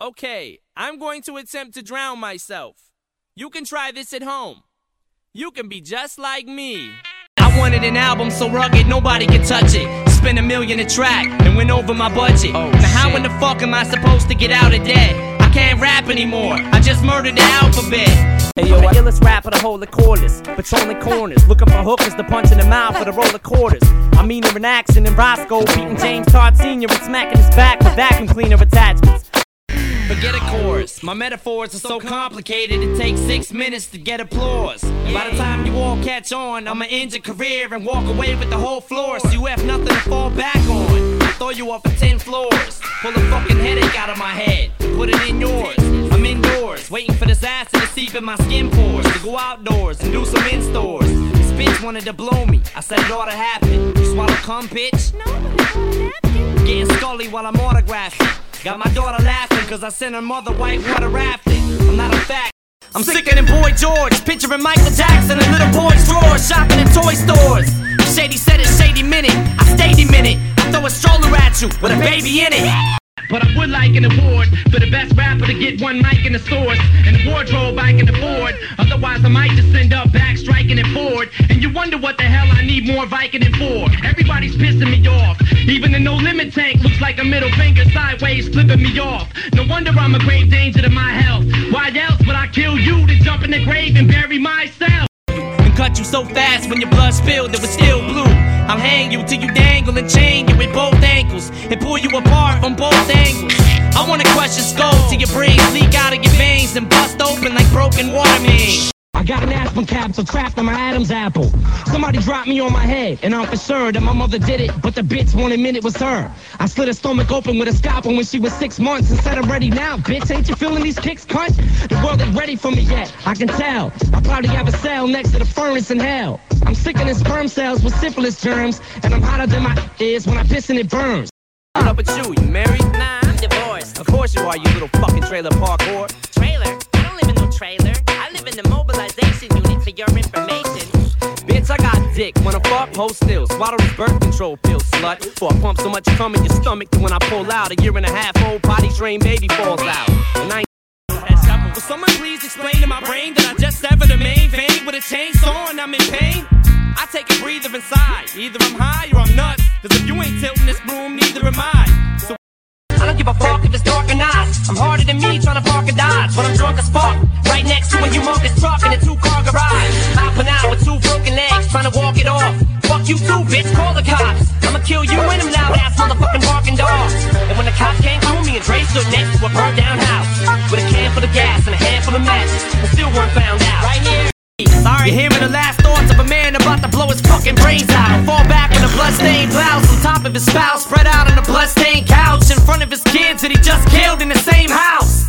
Okay, I'm going to attempt to drown myself. You can try this at home. You can be just like me. I wanted an album so rugged nobody can touch it. Spent $1 million a track and went over my budget. Now how in the fuck am I supposed to get out of debt? I can't rap anymore, I just murdered the alphabet. Hey yo, I'm the illest rapper to hold the cordless, patrolling corners, looking for hookers to punch in the mouth for the roll of quarters. I'm meaner in action than Roscoe, beating James Todd Sr. and smacking his back with vacuum cleaner attachments. Forget a chorus, my metaphors are so complicated it takes 6 minutes to get applause. By the time you all catch on, I'ma end your career and walk away with the whole floor, so you have nothing to fall back on. I throw you off of 10 floors, pull a fucking headache out of my head, put it in yours. I'm indoors, waiting for this acid to seep in my skin pores, to go outdoors and do some in-stores. This bitch wanted to blow me, I said it ought to happen. You swallow cum, bitch? No, I'm getting scully while I'm autographing. Got my daughter laughing cause I sent her mother white water rafting. I'm not a fact. I'm sicker than Boy George, picturing Michael Jackson in little boy's drawers, shopping in toy stores. Shady said it's shady minute, I stayed a minute. I throw a stroller at you with a baby in it. But I would like an award for the best rapper to get one mic in the source and the wardrobe I can afford. Otherwise I might just end up back striking it forward. And you wonder what the hell I need more Vicodin for. Everybody's pissing me off. Even the No Limit tank looks like a middle finger sideways flipping me off. No wonder I'm a grave danger to my health. Why else would I kill you to jump in the grave and bury myself? Cut you so fast when your blood spilled it was still blue. I'll hang you till you dangle and chain you with both ankles and pull you apart from both angles. I wanna crush your skull till your brains leak out of your veins and bust open like broken water mains. I got an aspirin capsule trapped on my Adam's apple. Somebody dropped me on my head, and I'm for sure that my mother did it, but the bitch won't admit it was her. I slit her stomach open with a scalpel when she was 6 months and said I'm ready now, bitch. Ain't you feeling these kicks, cunt? The world ain't ready for me yet, I can tell. I probably have a cell next to the furnace in hell. I'm sicker than sperm cells with syphilis germs, and I'm hotter than my ears when I piss and it burns. What up with you? You married? Nah, I'm divorced. Of course you are, you little fucking trailer park whore. Trailer? I don't live in no trailer. I live in the mobilization unit for your information. Bitch, I got dick. Wanna fuck? Hold still. Swallow this birth control pill, slut. Before I pump so much cum in your stomach that when I pull out, 1.5 years old potty trained baby falls out. And I ain't. Will someone please explain to my brain that I just severed the main vein with a chainsaw and I'm in pain? I take a breather inside. Either I'm high or I'm nuts. Cause if you ain't tilting this broom, neither am I. So I don't give a fuck if it's dark or not. I'm harder than me trying to park a Dodge, but I'm drunk as fuck. Right next to a humongous truck in a 2-car garage. Hopping out with 2 broken legs, trying to walk it off. Fuck you too, bitch, call the cops. I'ma kill you and them loud ass motherfucking barking dogs. And when the cops came through, me and Dre stood next to a burnt down house with a can full of gas and a handful of matches, but still weren't found out. Right here. Sorry, you're hearing the last thoughts of a man about to blow his fucking brains out. Fall back in a bloodstained blouse on top of his spouse, spread out on a bloodstained couch in front of his kids that he just killed in the same house.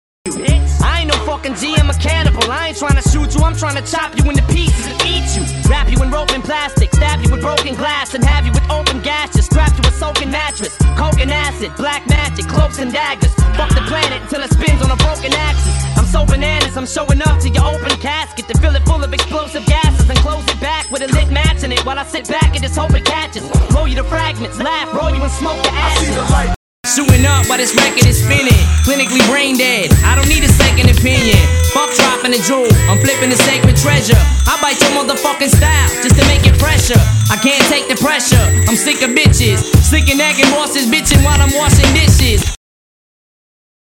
I ain't no fucking G, I'm a cannibal. I ain't trying to shoot you, I'm trying to chop you into pieces and eat you. Wrap you in rope and plastic, stab you with broken glass, and have you with open gashes. Strap you a soaking mattress, coke and acid, black magic, cloaks and daggers. Fuck the planet until it spins on a broken axis. I'm so bananas, I'm showing up to your open casket to fill it full of explosive gases and close it back with a lit match in it while I sit back and just hope it catches. Blow you to fragments, laugh, roll you and smoke your ass. Shooting up while this record is spinning, clinically brain dead, I don't need a second opinion. Fuck dropping a jewel, I'm flipping the sacred treasure. I bite your motherfucking style, just to make it fresher. I can't take the pressure, I'm sick of bitches, sick of nagging bosses bitching while I'm washing dishes.